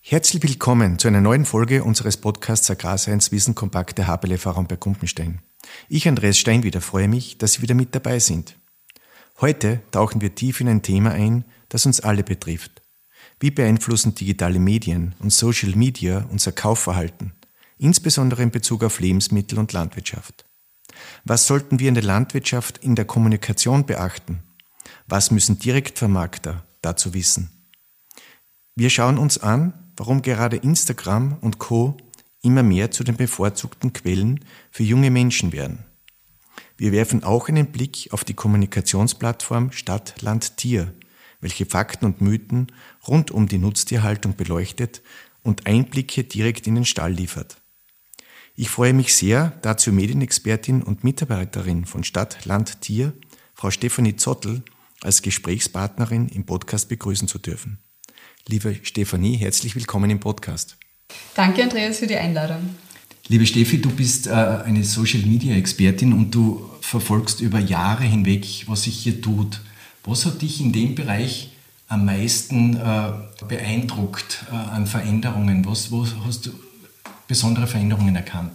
Herzlich willkommen zu einer neuen Folge unseres Podcasts Agrarseins Wissen kompakt der HBL-Erfahrung bei Kumpenstein. Ich, Andreas Steinwieder, freue mich, dass Sie wieder mit dabei sind. Heute tauchen wir tief in ein Thema ein, das uns alle betrifft. Wie beeinflussen digitale Medien und Social Media unser Kaufverhalten, insbesondere in Bezug auf Lebensmittel und Landwirtschaft? Was sollten wir in der Landwirtschaft in der Kommunikation beachten? Was müssen Direktvermarkter dazu wissen? Wir schauen uns an, warum gerade Instagram und Co. immer mehr zu den bevorzugten Quellen für junge Menschen werden. Wir werfen auch einen Blick auf die Kommunikationsplattform Stadt, Land, Tier, welche Fakten und Mythen rund um die Nutztierhaltung beleuchtet und Einblicke direkt in den Stall liefert. Ich freue mich sehr, dazu Medienexpertin und Mitarbeiterin von Stadt, Land, Tier, Frau Stefanie Zottel, als Gesprächspartnerin im Podcast begrüßen zu dürfen. Liebe Stefanie, herzlich willkommen im Podcast. Danke, Andreas, für die Einladung. Liebe Steffi, du bist eine Social-Media-Expertin und du verfolgst über Jahre hinweg, was sich hier tut. Was hat dich in dem Bereich am meisten beeindruckt an Veränderungen? Wo hast du besondere Veränderungen erkannt?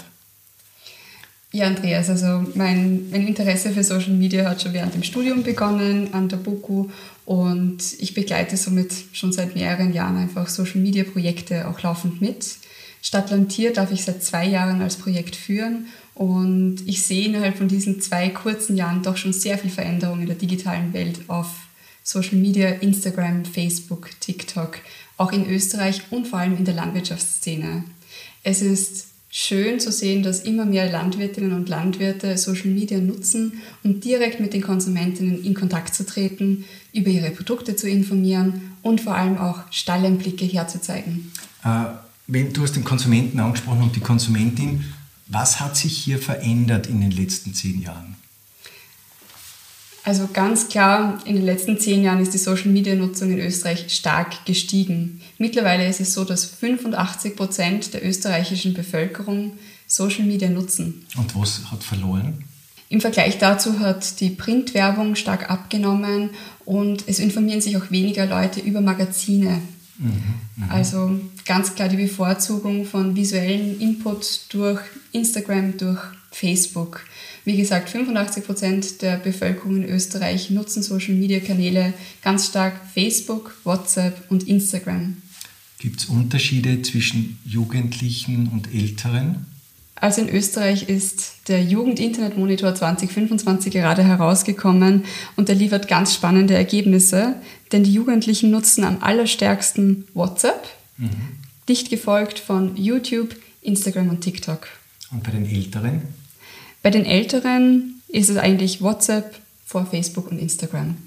Ja, Andreas, also mein Interesse für Social Media hat schon während dem Studium begonnen an der BOKU und ich begleite somit schon seit mehreren Jahren einfach Social Media Projekte auch laufend mit. Stadt, Land, Tier darf ich seit 2 Jahren als Projekt führen und ich sehe innerhalb von diesen 2 kurzen Jahren doch schon sehr viel Veränderung in der digitalen Welt auf Social Media, Instagram, Facebook, TikTok, auch in Österreich und vor allem in der Landwirtschaftsszene. Es ist schön zu sehen, dass immer mehr Landwirtinnen und Landwirte Social Media nutzen, um direkt mit den Konsumentinnen in Kontakt zu treten, über ihre Produkte zu informieren und vor allem auch Stalleinblicke herzuzeigen. Du hast den Konsumenten angesprochen und die Konsumentin. Was hat sich hier verändert in den letzten 10 Jahren? Also ganz klar, in den letzten 10 Jahren ist die Social-Media-Nutzung in Österreich stark gestiegen. Mittlerweile ist es so, dass 85% der österreichischen Bevölkerung Social Media nutzen. Und was hat verloren? Im Vergleich dazu hat die Printwerbung stark abgenommen und es informieren sich auch weniger Leute über Magazine. Also ganz klar die Bevorzugung von visuellen Input durch Instagram, durch Facebook. Wie gesagt, 85% der Bevölkerung in Österreich nutzen Social-Media-Kanäle ganz stark Facebook, WhatsApp und Instagram. Gibt es Unterschiede zwischen Jugendlichen und Älteren? Also in Österreich ist der Jugend-Internet-Monitor 2025 gerade herausgekommen und der liefert ganz spannende Ergebnisse, denn die Jugendlichen nutzen am allerstärksten WhatsApp, dicht gefolgt von YouTube, Instagram und TikTok. Und bei den Älteren? Bei den Älteren ist es eigentlich WhatsApp vor Facebook und Instagram.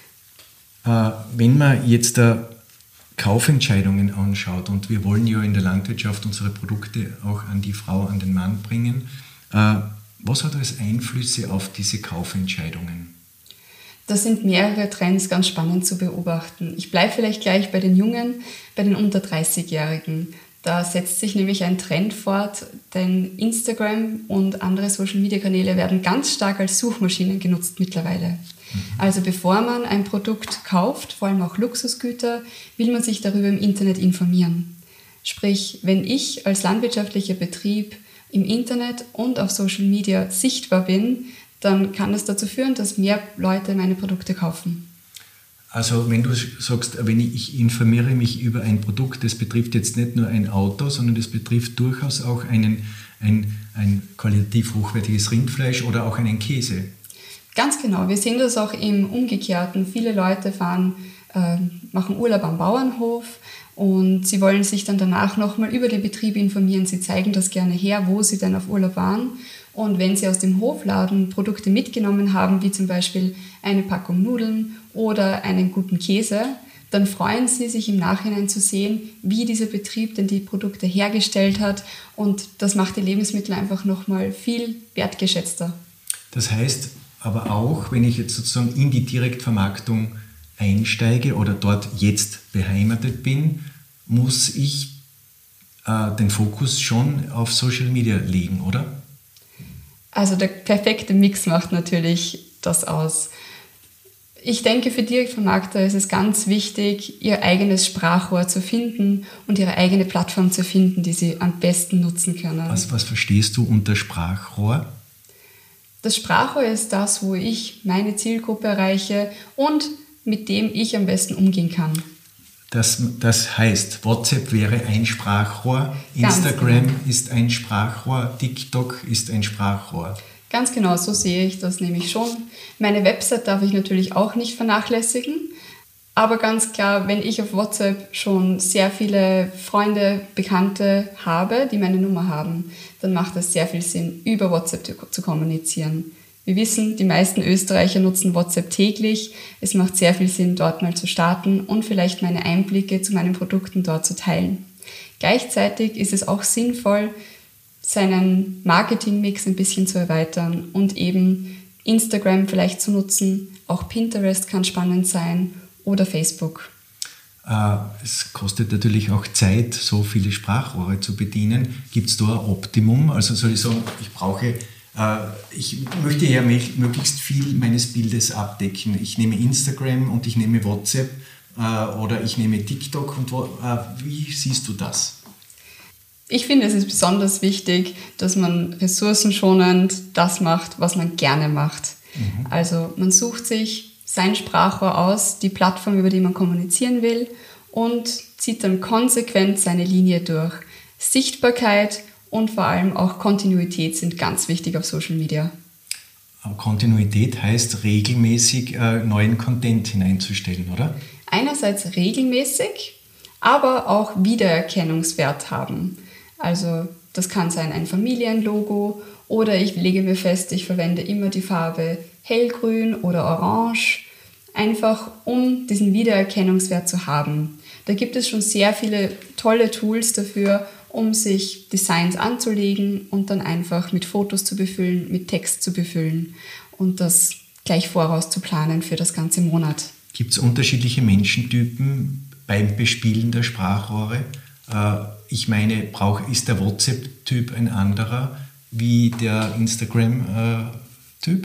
Wenn man jetzt Kaufentscheidungen anschaut und wir wollen ja in der Landwirtschaft unsere Produkte auch an die Frau, an den Mann bringen, was hat als Einflüsse auf diese Kaufentscheidungen? Das sind mehrere Trends ganz spannend zu beobachten. Ich bleibe vielleicht gleich bei den Jungen, bei den unter 30-Jährigen. Da setzt sich nämlich ein Trend fort, denn Instagram und andere Social-Media-Kanäle werden ganz stark als Suchmaschinen genutzt mittlerweile. Also bevor man ein Produkt kauft, vor allem auch Luxusgüter, will man sich darüber im Internet informieren. Sprich, wenn ich als landwirtschaftlicher Betrieb im Internet und auf Social Media sichtbar bin, dann kann das dazu führen, dass mehr Leute meine Produkte kaufen. Also wenn du sagst, ich informiere mich über ein Produkt, das betrifft jetzt nicht nur ein Auto, sondern das betrifft durchaus auch ein qualitativ hochwertiges Rindfleisch oder auch einen Käse. Ganz genau, wir sehen das auch im Umgekehrten. Viele Leute machen Urlaub am Bauernhof und sie wollen sich dann danach nochmal über den Betrieb informieren. Sie zeigen das gerne her, wo sie denn auf Urlaub waren. Und wenn Sie aus dem Hofladen Produkte mitgenommen haben, wie zum Beispiel eine Packung Nudeln oder einen guten Käse, dann freuen Sie sich im Nachhinein zu sehen, wie dieser Betrieb denn die Produkte hergestellt hat. Und das macht die Lebensmittel einfach nochmal viel wertgeschätzter. Das heißt aber auch, wenn ich jetzt sozusagen in die Direktvermarktung einsteige oder dort jetzt beheimatet bin, muss ich den Fokus schon auf Social Media legen, oder? Also der perfekte Mix macht natürlich das aus. Ich denke, für Direktvermarkter ist es ganz wichtig, ihr eigenes Sprachrohr zu finden und ihre eigene Plattform zu finden, die sie am besten nutzen können. Was verstehst du unter Sprachrohr? Das Sprachrohr ist das, wo ich meine Zielgruppe erreiche und mit dem ich am besten umgehen kann. Das heißt, WhatsApp wäre ein Sprachrohr, Instagram ist ein Sprachrohr, TikTok ist ein Sprachrohr. Ganz genau, so sehe ich das nämlich schon. Meine Website darf ich natürlich auch nicht vernachlässigen, aber ganz klar, wenn ich auf WhatsApp schon sehr viele Freunde, Bekannte habe, die meine Nummer haben, dann macht es sehr viel Sinn, über WhatsApp zu kommunizieren. Wir wissen, die meisten Österreicher nutzen WhatsApp täglich. Es macht sehr viel Sinn, dort mal zu starten und vielleicht meine Einblicke zu meinen Produkten dort zu teilen. Gleichzeitig ist es auch sinnvoll, seinen Marketingmix ein bisschen zu erweitern und eben Instagram vielleicht zu nutzen. Auch Pinterest kann spannend sein oder Facebook. Es kostet natürlich auch Zeit, so viele Sprachrohre zu bedienen. Gibt es da ein Optimum? Also soll ich sagen, ich möchte ja möglichst viel meines Bildes abdecken. Ich nehme Instagram und ich nehme WhatsApp oder ich nehme TikTok. Wie siehst du das? Ich finde, es ist besonders wichtig, dass man ressourcenschonend das macht, was man gerne macht. Also man sucht sich sein Sprachrohr aus, die Plattform, über die man kommunizieren will und zieht dann konsequent seine Linie durch. Sichtbarkeit und vor allem auch Kontinuität sind ganz wichtig auf Social Media. Aber Kontinuität heißt regelmäßig neuen Content hineinzustellen, oder? Einerseits regelmäßig, aber auch Wiedererkennungswert haben. Also das kann sein ein Familienlogo oder ich lege mir fest, ich verwende immer die Farbe hellgrün oder orange, einfach um diesen Wiedererkennungswert zu haben. Da gibt es schon sehr viele tolle Tools dafür, um sich Designs anzulegen und dann einfach mit Fotos zu befüllen, mit Text zu befüllen und das gleich voraus zu planen für das ganze Monat. Gibt es unterschiedliche Menschentypen beim Bespielen der Sprachrohre? Ich meine, ist der WhatsApp-Typ ein anderer wie der Instagram-Typ?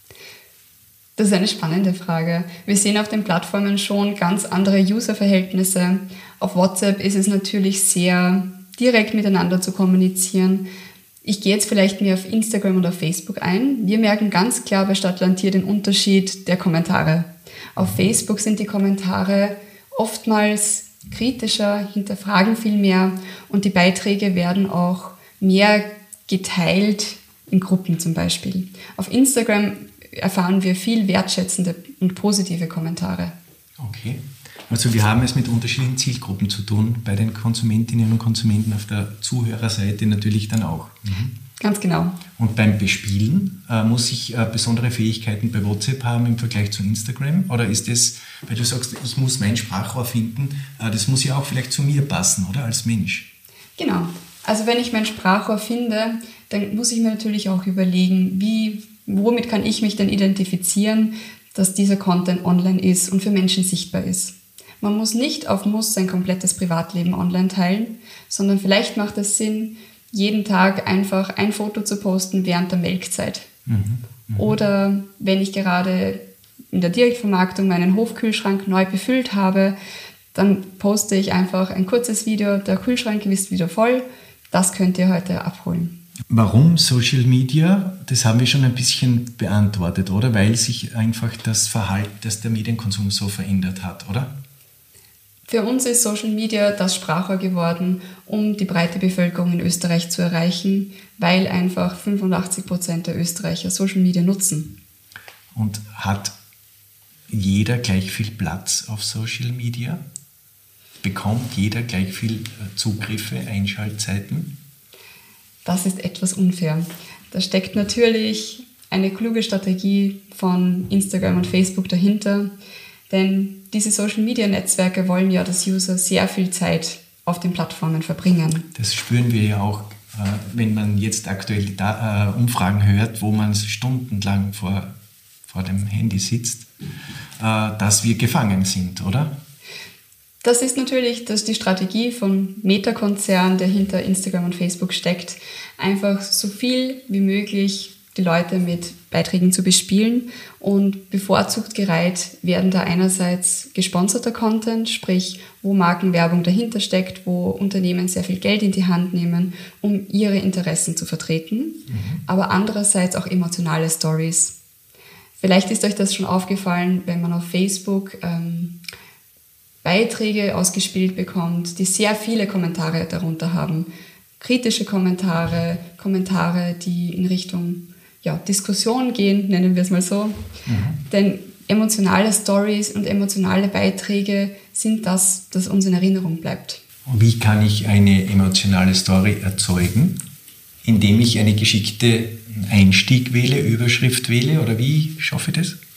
Das ist eine spannende Frage. Wir sehen auf den Plattformen schon ganz andere User-Verhältnisse. Auf WhatsApp ist es natürlich sehr direkt miteinander zu kommunizieren. Ich gehe jetzt vielleicht mehr auf Instagram oder Facebook ein. Wir merken ganz klar bei Stadtland hier den Unterschied der Kommentare. Auf Facebook sind die Kommentare oftmals kritischer, hinterfragen viel mehr und die Beiträge werden auch mehr geteilt in Gruppen zum Beispiel. Auf Instagram erfahren wir viel wertschätzende und positive Kommentare. Okay. Also wir haben es mit unterschiedlichen Zielgruppen zu tun, bei den Konsumentinnen und Konsumenten auf der Zuhörerseite natürlich dann auch. Ganz genau. Und beim Bespielen muss ich besondere Fähigkeiten bei WhatsApp haben im Vergleich zu Instagram? Oder ist das, weil du sagst, ich muss mein Sprachrohr finden, das muss ja auch vielleicht zu mir passen, oder? Als Mensch. Genau. Also wenn ich mein Sprachrohr finde, dann muss ich mir natürlich auch überlegen, womit kann ich mich denn identifizieren, dass dieser Content online ist und für Menschen sichtbar ist. Man muss nicht auf Muss sein komplettes Privatleben online teilen, sondern vielleicht macht es Sinn, jeden Tag einfach ein Foto zu posten während der Melkzeit. Oder wenn ich gerade in der Direktvermarktung meinen Hofkühlschrank neu befüllt habe, dann poste ich einfach ein kurzes Video, der Kühlschrank ist wieder voll. Das könnt ihr heute abholen. Warum Social Media? Das haben wir schon ein bisschen beantwortet, oder? Weil sich einfach das Verhalten, das der Medienkonsum so verändert hat, oder? Für uns ist Social Media das Sprachrohr geworden, um die breite Bevölkerung in Österreich zu erreichen, weil einfach 85% der Österreicher Social Media nutzen. Und hat jeder gleich viel Platz auf Social Media? Bekommt jeder gleich viel Zugriffe, Einschaltzeiten? Das ist etwas unfair. Da steckt natürlich eine kluge Strategie von Instagram und Facebook dahinter, denn diese Social-Media-Netzwerke wollen ja, dass User sehr viel Zeit auf den Plattformen verbringen. Das spüren wir ja auch, wenn man jetzt aktuell die Umfragen hört, wo man stundenlang vor dem Handy sitzt, dass wir gefangen sind, oder? Das ist natürlich die Strategie vom Meta-Konzern, der hinter Instagram und Facebook steckt, einfach so viel wie möglich die Leute mit Beiträgen zu bespielen und bevorzugt gereiht werden da einerseits gesponserter Content, sprich wo Markenwerbung dahinter steckt, wo Unternehmen sehr viel Geld in die Hand nehmen, um ihre Interessen zu vertreten, aber andererseits auch emotionale Stories. Vielleicht ist euch das schon aufgefallen, wenn man auf Facebook Beiträge ausgespielt bekommt, die sehr viele Kommentare darunter haben. Kritische Kommentare, Kommentare, die in Richtung Diskussion gehen, nennen wir es mal so. Denn emotionale Stories und emotionale Beiträge sind das uns in Erinnerung bleibt. Wie kann ich eine emotionale Story erzeugen? Indem ich eine geschickte Einstieg wähle, Überschrift wähle, oder wie schaffe ich das?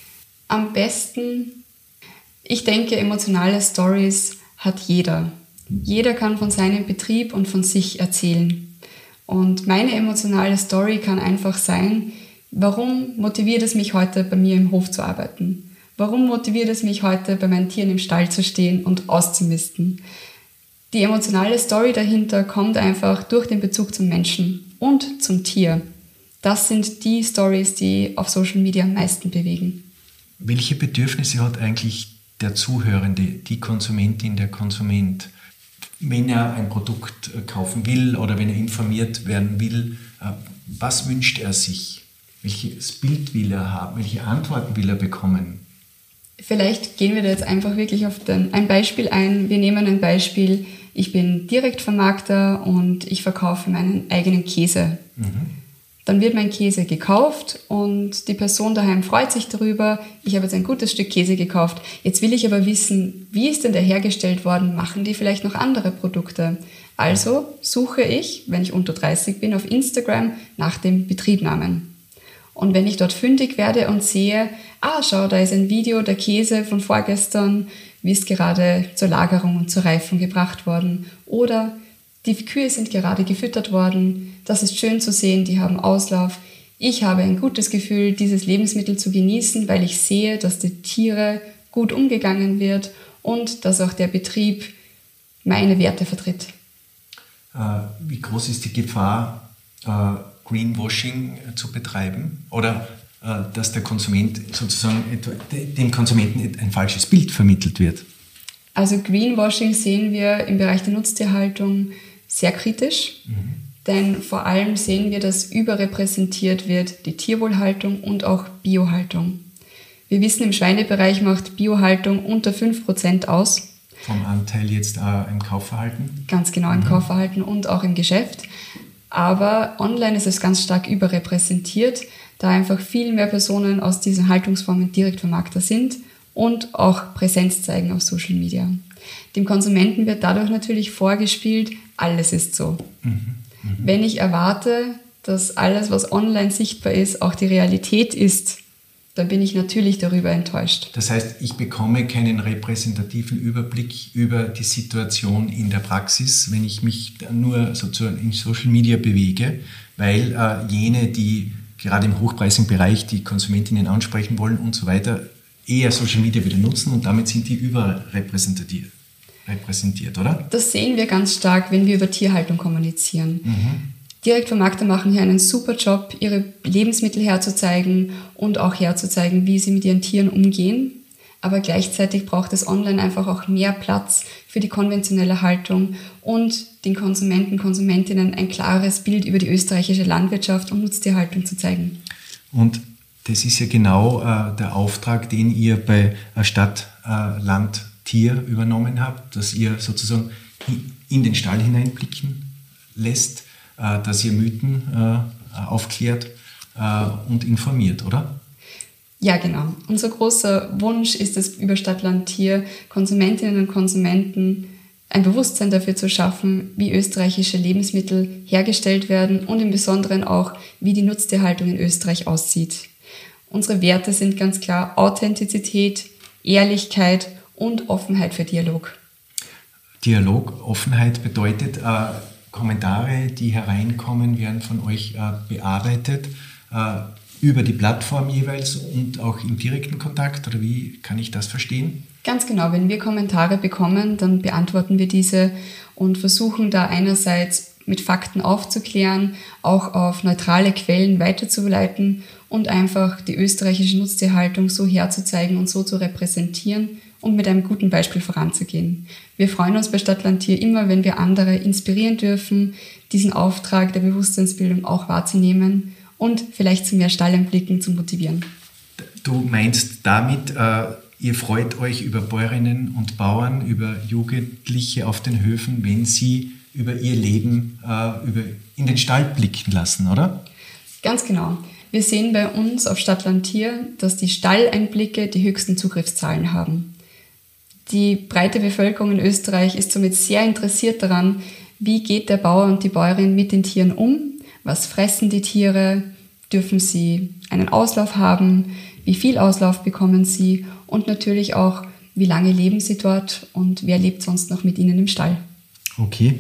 Am besten, ich denke, emotionale Stories hat jeder. Jeder kann von seinem Betrieb und von sich erzählen. Und meine emotionale Story kann einfach sein, warum motiviert es mich heute, bei mir im Hof zu arbeiten? Warum motiviert es mich heute, bei meinen Tieren im Stall zu stehen und auszumisten? Die emotionale Story dahinter kommt einfach durch den Bezug zum Menschen und zum Tier. Das sind die Stories, die auf Social Media am meisten bewegen. Welche Bedürfnisse hat eigentlich der Zuhörende, die Konsumentin, der Konsument, wenn er ein Produkt kaufen will oder wenn er informiert werden will? Was wünscht er sich? Welches Bild will er haben? Welche Antworten will er bekommen? Vielleicht gehen wir da jetzt einfach wirklich auf ein Beispiel ein. Wir nehmen ein Beispiel, ich bin Direktvermarkter und ich verkaufe meinen eigenen Käse. Dann wird mein Käse gekauft und die Person daheim freut sich darüber. Ich habe jetzt ein gutes Stück Käse gekauft. Jetzt will ich aber wissen, wie ist denn der hergestellt worden? Machen die vielleicht noch andere Produkte? Also suche ich, wenn ich unter 30 bin, auf Instagram nach dem Betriebnamen. Und wenn ich dort fündig werde und sehe, schau, da ist ein Video, der Käse von vorgestern, wie ist gerade zur Lagerung und zur Reifung gebracht worden. Oder die Kühe sind gerade gefüttert worden, das ist schön zu sehen, die haben Auslauf. Ich habe ein gutes Gefühl, dieses Lebensmittel zu genießen, weil ich sehe, dass die Tiere gut umgegangen wird und dass auch der Betrieb meine Werte vertritt. Wie groß ist die Gefahr, Greenwashing zu betreiben? Oder dass der Konsument sozusagen dem Konsumenten ein falsches Bild vermittelt wird? Also Greenwashing sehen wir im Bereich der Nutztierhaltung sehr kritisch, denn vor allem sehen wir, dass überrepräsentiert wird die Tierwohlhaltung und auch Biohaltung. Wir wissen, im Schweinebereich macht Biohaltung unter 5% aus. Vom Anteil jetzt im Kaufverhalten? Ganz genau, im Kaufverhalten und auch im Geschäft. Aber online ist es ganz stark überrepräsentiert, da einfach viel mehr Personen aus diesen Haltungsformen Direktvermarkter sind und auch Präsenz zeigen auf Social Media. Dem Konsumenten wird dadurch natürlich vorgespielt, alles ist so. Wenn ich erwarte, dass alles, was online sichtbar ist, auch die Realität ist, dann bin ich natürlich darüber enttäuscht. Das heißt, ich bekomme keinen repräsentativen Überblick über die Situation in der Praxis, wenn ich mich nur sozusagen in Social Media bewege, weil jene, die gerade im hochpreisigen Bereich die Konsumentinnen ansprechen wollen und so weiter, eher Social Media wieder nutzen und damit sind die überrepräsentiert, oder? Das sehen wir ganz stark, wenn wir über Tierhaltung kommunizieren. Direktvermarkter machen hier einen super Job, ihre Lebensmittel herzuzeigen und auch herzuzeigen, wie sie mit ihren Tieren umgehen. Aber gleichzeitig braucht es online einfach auch mehr Platz für die konventionelle Haltung und den Konsumenten, Konsumentinnen ein klares Bild über die österreichische Landwirtschaft und Nutztierhaltung zu zeigen. Und das ist ja genau der Auftrag, den ihr bei Stadt, Land, Tier übernommen habt, dass ihr sozusagen in den Stall hineinblicken lässt, dass ihr Mythen aufklärt und informiert, oder? Ja, genau. Unser großer Wunsch ist es, über Stadt, Land, Tier Konsumentinnen und Konsumenten ein Bewusstsein dafür zu schaffen, wie österreichische Lebensmittel hergestellt werden und im Besonderen auch, wie die Nutztierhaltung in Österreich aussieht. Unsere Werte sind ganz klar Authentizität, Ehrlichkeit und Offenheit für Dialog. Dialog, Offenheit bedeutet, Kommentare, die hereinkommen, werden von euch bearbeitet, über die Plattform jeweils und auch im direkten Kontakt, oder wie kann ich das verstehen? Ganz genau, wenn wir Kommentare bekommen, dann beantworten wir diese und versuchen da einerseits mit Fakten aufzuklären, auch auf neutrale Quellen weiterzuleiten und einfach die österreichische Nutztierhaltung so herzuzeigen und so zu repräsentieren und mit einem guten Beispiel voranzugehen. Wir freuen uns bei Stadtland Tier immer, wenn wir andere inspirieren dürfen, diesen Auftrag der Bewusstseinsbildung auch wahrzunehmen und vielleicht zu mehr Stalleinblicken zu motivieren. Du meinst damit, ihr freut euch über Bäuerinnen und Bauern, über Jugendliche auf den Höfen, wenn sie über ihr Leben in den Stall blicken lassen, oder? Ganz genau. Wir sehen bei uns auf Stadtland Tier, dass die Stalleinblicke die höchsten Zugriffszahlen haben. Die breite Bevölkerung in Österreich ist somit sehr interessiert daran, wie geht der Bauer und die Bäuerin mit den Tieren um, was fressen die Tiere, dürfen sie einen Auslauf haben, wie viel Auslauf bekommen sie und natürlich auch, wie lange leben sie dort und wer lebt sonst noch mit ihnen im Stall. Okay.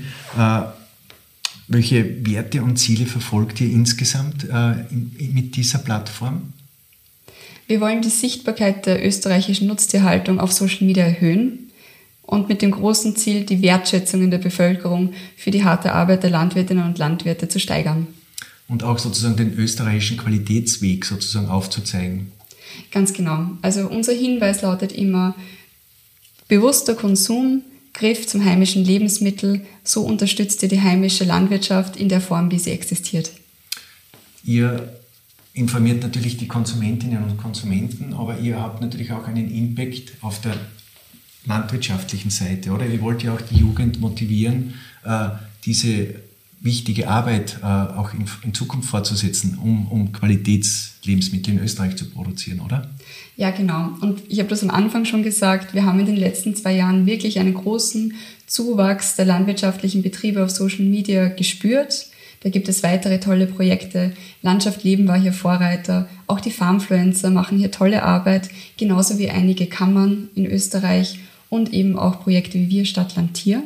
Welche Werte und Ziele verfolgt ihr insgesamt mit dieser Plattform? Wir wollen die Sichtbarkeit der österreichischen Nutztierhaltung auf Social Media erhöhen und mit dem großen Ziel, die Wertschätzung in der Bevölkerung für die harte Arbeit der Landwirtinnen und Landwirte zu steigern. Und auch sozusagen den österreichischen Qualitätsweg sozusagen aufzuzeigen. Ganz genau. Also unser Hinweis lautet immer, bewusster Konsum, Griff zum heimischen Lebensmittel, so unterstützt ihr die heimische Landwirtschaft in der Form, wie sie existiert. Ihr informiert natürlich die Konsumentinnen und Konsumenten, aber ihr habt natürlich auch einen Impact auf der landwirtschaftlichen Seite, oder? Ihr wollt ja auch die Jugend motivieren, diese wichtige Arbeit auch in Zukunft fortzusetzen, um Qualitätslebensmittel in Österreich zu produzieren, oder? Ja, genau. Und ich habe das am Anfang schon gesagt, wir haben in den letzten 2 Jahren wirklich einen großen Zuwachs der landwirtschaftlichen Betriebe auf Social Media gespürt. Da gibt es weitere tolle Projekte. Landschaft Leben war hier Vorreiter. Auch die Farmfluencer machen hier tolle Arbeit, genauso wie einige Kammern in Österreich und eben auch Projekte wie wir Stadtland Tier.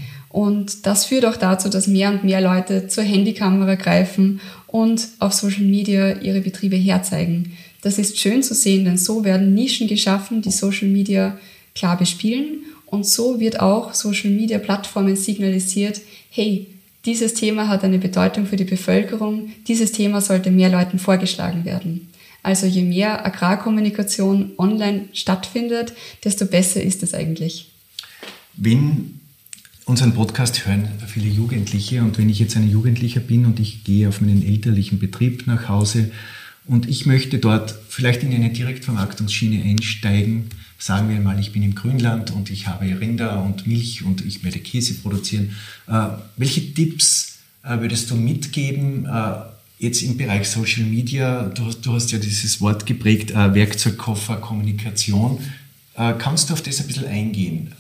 Und das führt auch dazu, dass mehr und mehr Leute zur Handykamera greifen und auf Social Media ihre Betriebe herzeigen. Das ist schön zu sehen, denn so werden Nischen geschaffen, die Social Media klar bespielen. Und so wird auch Social Media Plattformen signalisiert, hey, dieses Thema hat eine Bedeutung für die Bevölkerung, dieses Thema sollte mehr Leuten vorgeschlagen werden. Also je mehr Agrarkommunikation online stattfindet, desto besser ist es eigentlich. Wenn unseren Podcast hören viele Jugendliche und wenn ich jetzt ein Jugendlicher bin und ich gehe auf meinen elterlichen Betrieb nach Hause und ich möchte dort vielleicht in eine Direktvermarktungsschiene einsteigen, sagen wir mal, ich bin im Grünland und ich habe Rinder und Milch und ich werde Käse produzieren. Welche Tipps würdest du mitgeben, jetzt im Bereich Social Media? Du hast ja dieses Wort geprägt, Werkzeugkoffer, Kommunikation. Kannst du auf das ein bisschen eingehen?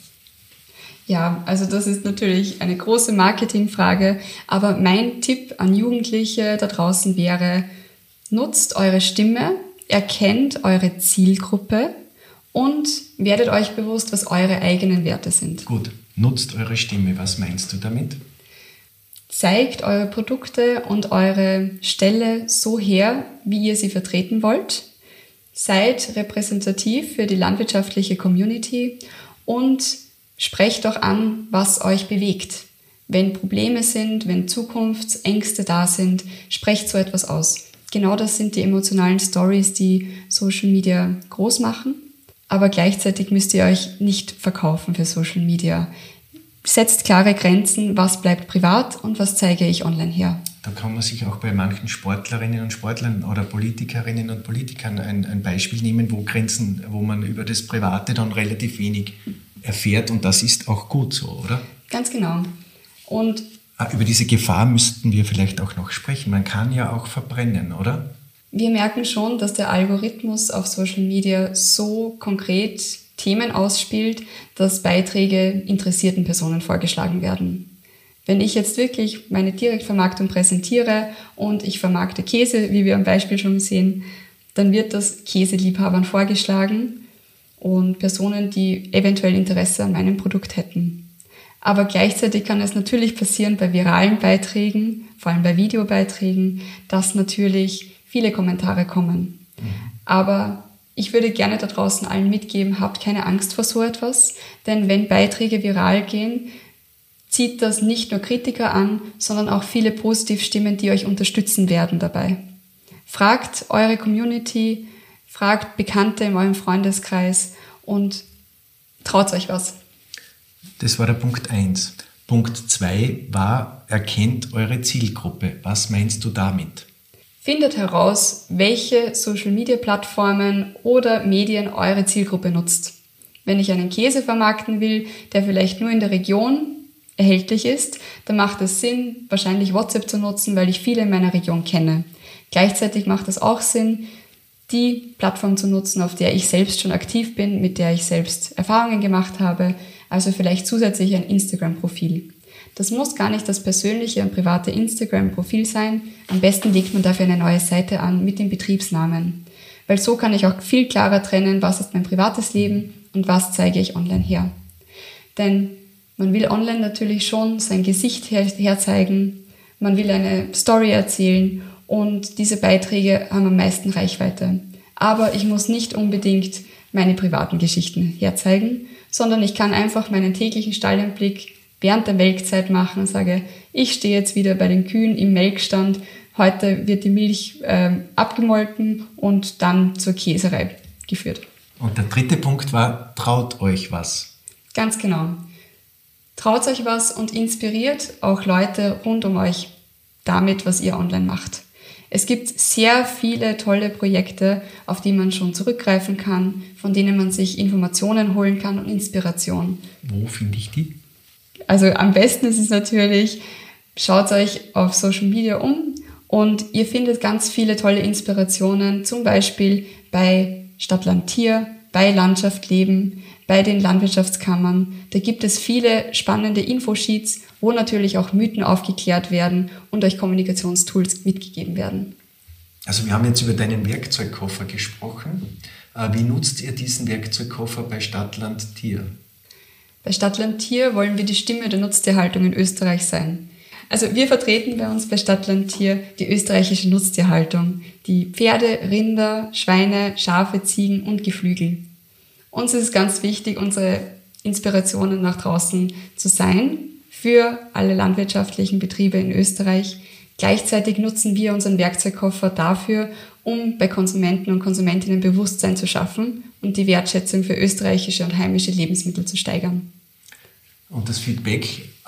Ja, also das ist natürlich eine große Marketingfrage, aber mein Tipp an Jugendliche da draußen wäre, nutzt eure Stimme, erkennt eure Zielgruppe und werdet euch bewusst, was eure eigenen Werte sind. Gut, nutzt eure Stimme. Was meinst du damit? Zeigt eure Produkte und eure Ställe so her, wie ihr sie vertreten wollt. Seid repräsentativ für die landwirtschaftliche Community und sprecht auch an, was euch bewegt. Wenn Probleme sind, wenn Zukunftsängste da sind, sprecht so etwas aus. Genau das sind die emotionalen Stories, die Social Media groß machen. Aber gleichzeitig müsst ihr euch nicht verkaufen für Social Media. Setzt klare Grenzen, was bleibt privat und was zeige ich online her. Da kann man sich auch bei manchen Sportlerinnen und Sportlern oder Politikerinnen und Politikern ein Beispiel nehmen, wo man über das Private dann relativ wenig erfährt und das ist auch gut so, oder? Ganz genau. Und über diese Gefahr müssten wir vielleicht auch noch sprechen. Man kann ja auch verbrennen, oder? Wir merken schon, dass der Algorithmus auf Social Media so konkret Themen ausspielt, dass Beiträge interessierten Personen vorgeschlagen werden. Wenn ich jetzt wirklich meine Direktvermarktung präsentiere und ich vermarkte Käse, wie wir am Beispiel schon sehen, dann wird das Käseliebhabern vorgeschlagen und Personen, die eventuell Interesse an meinem Produkt hätten. Aber gleichzeitig kann es natürlich passieren bei viralen Beiträgen, vor allem bei Videobeiträgen, dass natürlich viele Kommentare kommen. Aber ich würde gerne da draußen allen mitgeben, habt keine Angst vor so etwas, denn wenn Beiträge viral gehen, zieht das nicht nur Kritiker an, sondern auch viele Positivstimmen, die euch unterstützen werden dabei. Fragt eure Community, fragt Bekannte in eurem Freundeskreis und traut euch was. Das war der Punkt 1. Punkt 2 war, erkennt eure Zielgruppe. Was meinst du damit? Findet heraus, welche Social-Media-Plattformen oder Medien eure Zielgruppe nutzt. Wenn ich einen Käse vermarkten will, der vielleicht nur in der Region erhältlich ist, dann macht es Sinn, wahrscheinlich WhatsApp zu nutzen, weil ich viele in meiner Region kenne. Gleichzeitig macht es auch Sinn, die Plattform zu nutzen, auf der ich selbst schon aktiv bin, mit der ich selbst Erfahrungen gemacht habe, also vielleicht zusätzlich ein Instagram-Profil. Das muss gar nicht das persönliche und private Instagram-Profil sein. Am besten legt man dafür eine neue Seite an mit dem Betriebsnamen. Weil so kann ich auch viel klarer trennen, was ist mein privates Leben und was zeige ich online her. Denn man will online natürlich schon sein Gesicht herzeigen, man will eine Story erzählen und diese Beiträge haben am meisten Reichweite. Aber ich muss nicht unbedingt meine privaten Geschichten herzeigen, sondern ich kann einfach meinen täglichen Stalleinblick während der Melkzeit machen und sage, ich stehe jetzt wieder bei den Kühen im Melkstand, heute wird die Milch abgemolken und dann zur Käserei geführt. Und der dritte Punkt war, traut euch was. Ganz genau. Traut euch was und inspiriert auch Leute rund um euch damit, was ihr online macht. Es gibt sehr viele tolle Projekte, auf die man schon zurückgreifen kann, von denen man sich Informationen holen kann und Inspiration. Wo finde ich die? Also am besten ist es natürlich, schaut euch auf Social Media um und ihr findet ganz viele tolle Inspirationen, zum Beispiel bei Stadt, Land, Tier, bei Landschaft Leben, bei den Landwirtschaftskammern. Da gibt es viele spannende Infosheets, wo natürlich auch Mythen aufgeklärt werden und euch Kommunikationstools mitgegeben werden. Also wir haben jetzt über deinen Werkzeugkoffer gesprochen. Wie nutzt ihr diesen Werkzeugkoffer bei Stadt, Land, Tier? Bei Stadt, Land, Tier wollen wir die Stimme der Nutztierhaltung in Österreich sein. Also wir vertreten bei uns bei Stadt, Land, Tier die österreichische Nutztierhaltung, die Pferde, Rinder, Schweine, Schafe, Ziegen und Geflügel. Uns ist es ganz wichtig, unsere Inspirationen nach draußen zu sein für alle landwirtschaftlichen Betriebe in Österreich. Gleichzeitig nutzen wir unseren Werkzeugkoffer dafür, um bei Konsumenten und Konsumentinnen Bewusstsein zu schaffen und die Wertschätzung für österreichische und heimische Lebensmittel zu steigern. Und das Feedback,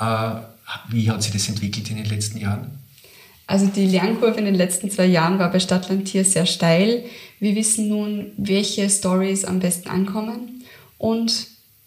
wie hat sich das entwickelt in den letzten Jahren? Also die Lernkurve in den letzten 2 Jahren war bei Stadt, Land, Tier sehr steil. Wir wissen nun, welche Stories am besten ankommen und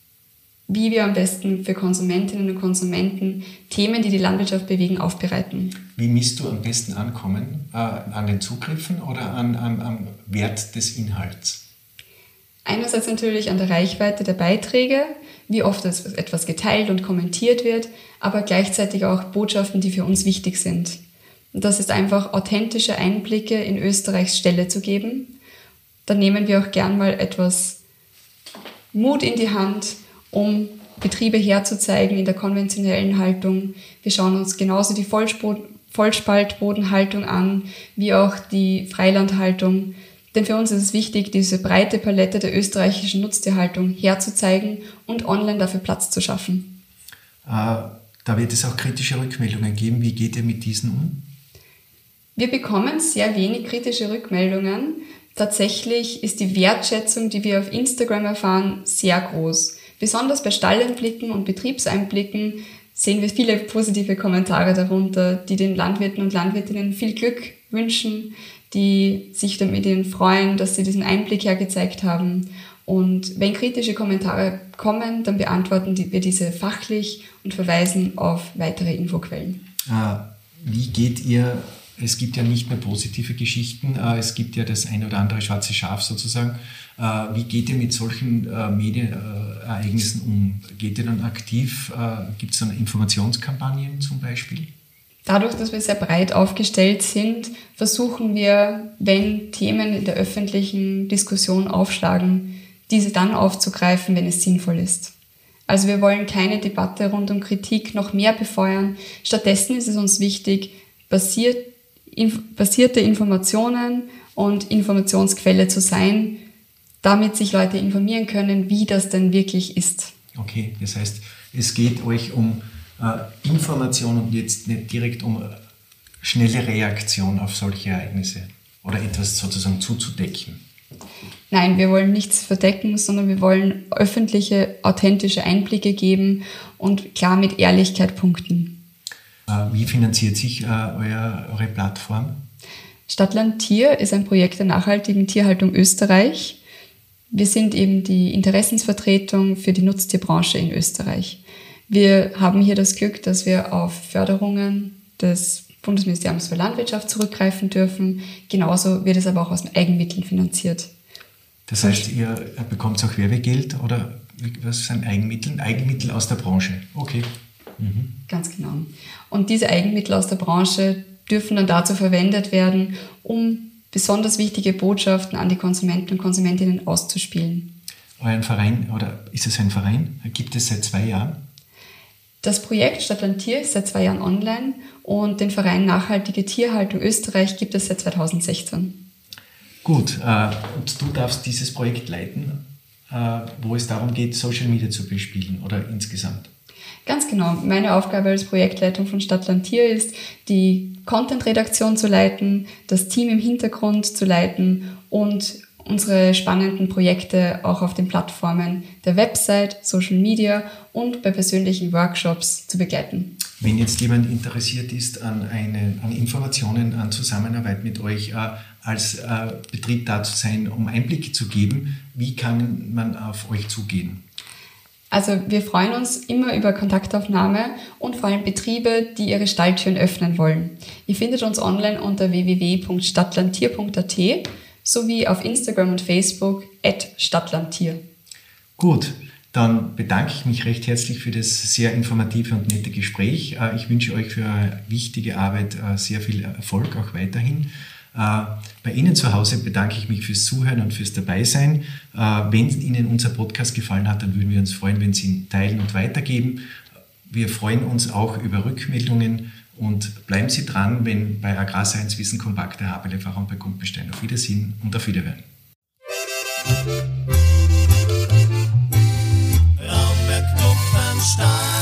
wie wir am besten für Konsumentinnen und Konsumenten Themen, die die Landwirtschaft bewegen, aufbereiten. Wie misst du am besten Ankommen? An den Zugriffen oder am Wert des Inhalts? Einerseits natürlich an der Reichweite der Beiträge, wie oft etwas geteilt und kommentiert wird, aber gleichzeitig auch Botschaften, die für uns wichtig sind. Und das ist einfach authentische Einblicke in Österreichs Ställe zu geben. Da nehmen wir auch gern mal etwas Mut in die Hand, um Betriebe herzuzeigen in der konventionellen Haltung. Wir schauen uns genauso die Vollspaltbodenhaltung an, wie auch die Freilandhaltung. Denn für uns ist es wichtig, diese breite Palette der österreichischen Nutztierhaltung herzuzeigen und online dafür Platz zu schaffen. Da wird es auch kritische Rückmeldungen geben. Wie geht ihr mit diesen um? Wir bekommen sehr wenig kritische Rückmeldungen. Tatsächlich ist die Wertschätzung, die wir auf Instagram erfahren, sehr groß. Besonders bei Stalleinblicken und Betriebseinblicken sehen wir viele positive Kommentare darunter, die den Landwirten und Landwirtinnen viel Glück wünschen, die sich mit ihnen freuen, dass sie diesen Einblick hergezeigt haben. Und wenn kritische Kommentare kommen, dann beantworten wir diese fachlich und verweisen auf weitere Infoquellen. Wie geht ihr? Es gibt ja nicht nur positive Geschichten, es gibt ja das ein oder andere schwarze Schaf sozusagen. Wie geht ihr mit solchen Medienereignissen um? Geht ihr dann aktiv? Gibt es dann Informationskampagnen zum Beispiel? Dadurch, dass wir sehr breit aufgestellt sind, versuchen wir, wenn Themen in der öffentlichen Diskussion aufschlagen, diese dann aufzugreifen, wenn es sinnvoll ist. Also wir wollen keine Debatte rund um Kritik noch mehr befeuern. Stattdessen ist es uns wichtig, basierte Informationen und Informationsquelle zu sein, damit sich Leute informieren können, wie das denn wirklich ist. Okay, das heißt, es geht euch um Information und jetzt nicht direkt um schnelle Reaktion auf solche Ereignisse oder etwas sozusagen zuzudecken? Nein, wir wollen nichts verdecken, sondern wir wollen öffentliche, authentische Einblicke geben und klar mit Ehrlichkeit punkten. Wie finanziert sich eure Plattform? Stadtland Tier ist ein Projekt der nachhaltigen Tierhaltung Österreich. Wir sind eben die Interessensvertretung für die Nutztierbranche in Österreich. Wir haben hier das Glück, dass wir auf Förderungen des Bundesministeriums für Landwirtschaft zurückgreifen dürfen. Genauso wird es aber auch aus Eigenmitteln finanziert. Das heißt, ihr bekommt auch Werbegeld oder was sind Eigenmittel? Eigenmittel aus der Branche. Okay. Mhm. Ganz genau. Und diese Eigenmittel aus der Branche dürfen dann dazu verwendet werden, um besonders wichtige Botschaften an die Konsumenten und Konsumentinnen auszuspielen. Euren Verein, oder ist es ein Verein? Gibt es seit 2 Jahren? Das Projekt Stadtland Tier ist seit 2 Jahren online und den Verein Nachhaltige Tierhaltung Österreich gibt es seit 2016. Gut, und du darfst dieses Projekt leiten, wo es darum geht, Social Media zu bespielen oder insgesamt? Ganz genau. Meine Aufgabe als Projektleitung von Stadtland Tier ist, die Content-Redaktion zu leiten, das Team im Hintergrund zu leiten und unsere spannenden Projekte auch auf den Plattformen der Website, Social Media und bei persönlichen Workshops zu begleiten. Wenn jetzt jemand interessiert ist an Informationen, an Zusammenarbeit mit euch, als Betrieb da zu sein, um Einblicke zu geben, wie kann man auf euch zugehen? Also wir freuen uns immer über Kontaktaufnahme und vor allem Betriebe, die ihre Stalltüren öffnen wollen. Ihr findet uns online unter www.stadtlandtier.at sowie auf Instagram und Facebook @Stadtlandtier. Gut, dann bedanke ich mich recht herzlich für das sehr informative und nette Gespräch. Ich wünsche euch für eure wichtige Arbeit sehr viel Erfolg auch weiterhin. Bei Ihnen zu Hause bedanke ich mich fürs Zuhören und fürs Dabeisein. Wenn Ihnen unser Podcast gefallen hat, dann würden wir uns freuen, wenn Sie ihn teilen und weitergeben. Wir freuen uns auch über Rückmeldungen und bleiben Sie dran, wenn bei Agrarscience Wissen Kompakt der HBLV bei Gumpenstein. Auf Wiedersehen und auf Wiederhören. Raumberg Gumpenstein.